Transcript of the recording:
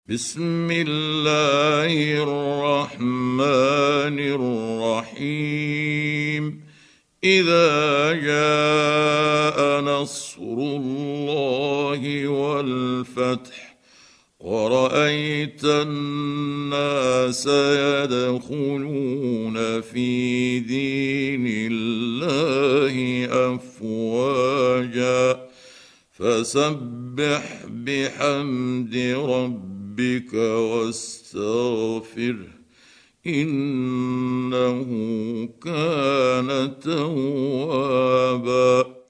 بسم الله الرحمن الرحيم. إذا جاء نصر الله والفتح ورأيت الناس يدخلون في دين الله أفواجا فسبح بحمد ربك واستغفره إنه كان توابا.